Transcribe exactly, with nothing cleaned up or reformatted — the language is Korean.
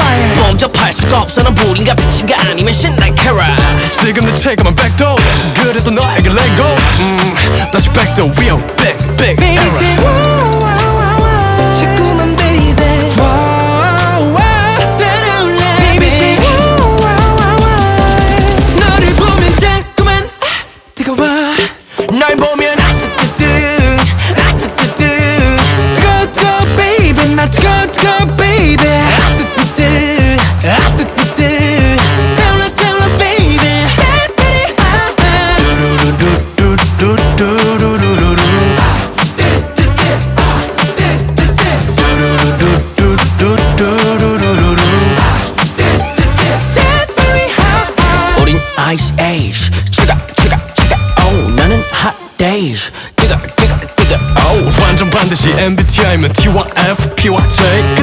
범접할 수가 없어 넌 불인가 빛인가 아니면 신난 캐럿 지금 내 체감은 백도 그래도 너에게 let go 음, 다시 백도 we are back back Baby era say wow wow wow wow 자꾸만 baby wow wow 따라올래 Baby say wow wow wow wow 너를 보면 자꾸만 아, 뜨거워 널 보면 아뜨뜨뜨 아뜨뜨뜨 뜨거워 뜨거워 baby 나 뜨거워 뜨거워 baby 아뜨뜨뜨 아뜨뜨뜨 타올라 타올라 baby That's pretty hot 두루루루루루루루루 두루루루루루루루 That's very hot 우린 Ice Age 지가 지가 지가 oh 나는 Hot Days 지가 지가 지가 oh 완전 반드시 엠비티아이면 T와 F, P와 J